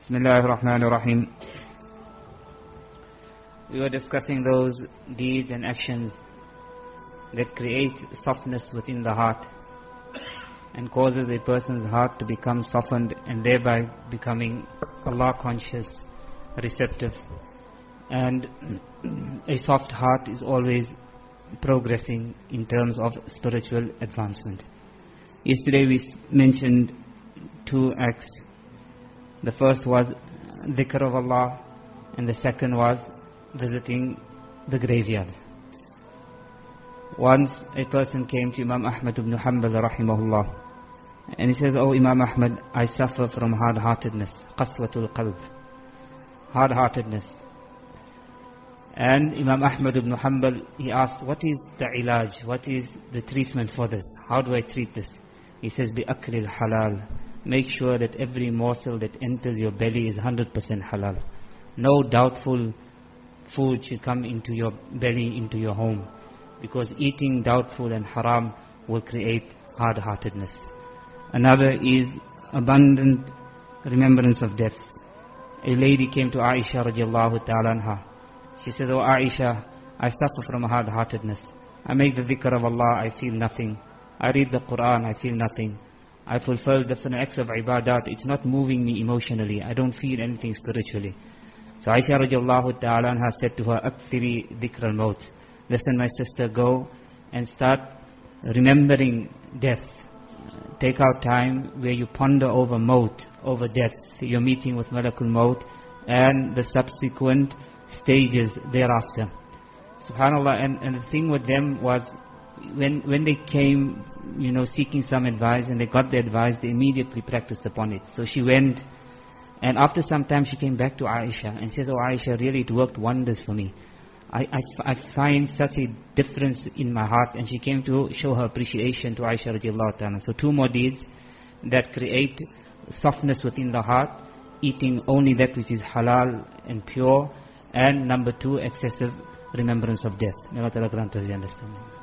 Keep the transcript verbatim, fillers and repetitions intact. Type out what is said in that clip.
Bismillah ar-Rahman ar-Rahim. We were discussing those deeds and actions that create softness within the heart and causes a person's heart to become softened and thereby becoming Allah conscious, receptive. And a soft heart is always progressing in terms of spiritual advancement. Yesterday we mentioned two acts. The first was dhikr of Allah, and the second was visiting the graveyard. Once a person came to Imam Ahmad ibn Hanbal rahimahullah, and he says, "Oh Imam Ahmad, I suffer from hard-heartedness, qaswatul qalb, hard-heartedness." And Imam Ahmad ibn Hanbal, he asked, "What is the ilaj? What is the treatment for this? How do I treat this?" He says, "Bi aklil halal." Make sure that every morsel that enters your belly is one hundred percent halal. No doubtful food should come into your belly, into your home, because eating doubtful and haram will create hard-heartedness. Another is abundant remembrance of death. A lady came to Aisha radiallahu ta'ala anha. She said, "Oh Aisha, I suffer from hard-heartedness. I make the dhikr of Allah, I feel nothing. I read the Quran, I feel nothing. I fulfill different acts of ibadat, it's not moving me emotionally. I don't feel anything spiritually." So Aisha radiallahu ta'ala anha said to her, "Akthiri dhikr al-maut." Listen my sister, go and start remembering death. Take out time where you ponder over maut, over death, your meeting with Malakul Maut and the subsequent stages thereafter. SubhanAllah, and, and the thing with them was, when when they came, you know, seeking some advice, and they got the advice, they immediately practiced upon it. So she went, and after some time she came back to Aisha and says, "Oh Aisha, really it worked wonders for me. I, I, I find such a difference in my heart." And she came to show her appreciation to Aisha radiallahu ta'ala. So two more deeds that create softness within the heart: eating only that which is halal and pure, and number two, excessive remembrance of death. May Allah Ta'ala grant us the understanding.